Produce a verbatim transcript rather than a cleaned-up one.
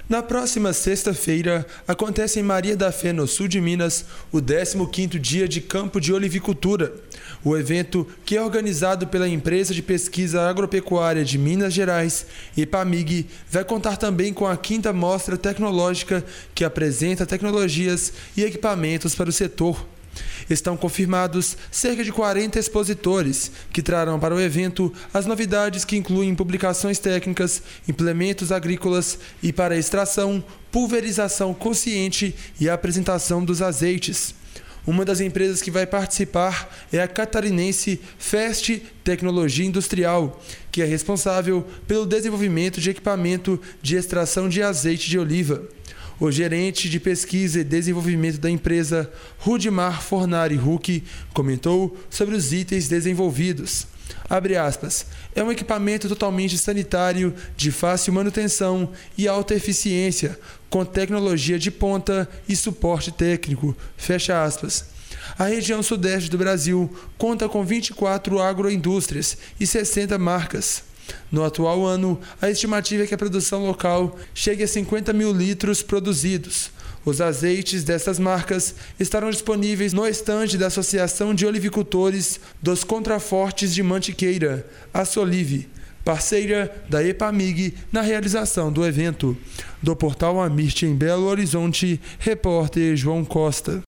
Na próxima sexta-feira, acontece em Maria da Fé, no sul de Minas, o décimo quinto Dia de Campo de Olivicultura. O evento, que é organizado pela Empresa de Pesquisa Agropecuária de Minas Gerais, EPAMIG, vai contar também com a quinta Mostra Tecnológica, que apresenta tecnologias e equipamentos para o setor. Estão confirmados cerca de quarenta expositores, que trarão para o evento as novidades que incluem publicações técnicas, implementos agrícolas e para extração, pulverização consciente e a apresentação dos azeites. Uma das empresas que vai participar é a catarinense Fest Tecnologia Industrial, que é responsável pelo desenvolvimento de equipamento de extração de azeite de oliva. O gerente de pesquisa e desenvolvimento da empresa, Rudimar Fornari Huck, comentou sobre os itens desenvolvidos. Abre aspas, é um equipamento totalmente sanitário, de fácil manutenção e alta eficiência, com tecnologia de ponta e suporte técnico. Fecha aspas. A região sudeste do Brasil conta com vinte e quatro agroindústrias e sessenta marcas. No atual ano, a estimativa é que a produção local chegue a cinquenta mil litros produzidos. Os azeites dessas marcas estarão disponíveis no estande da Associação de Olivicultores dos Contrafortes de Mantiqueira, a Solive, parceira da EPAMIG na realização do evento. Do portal Amirte em Belo Horizonte, repórter João Costa.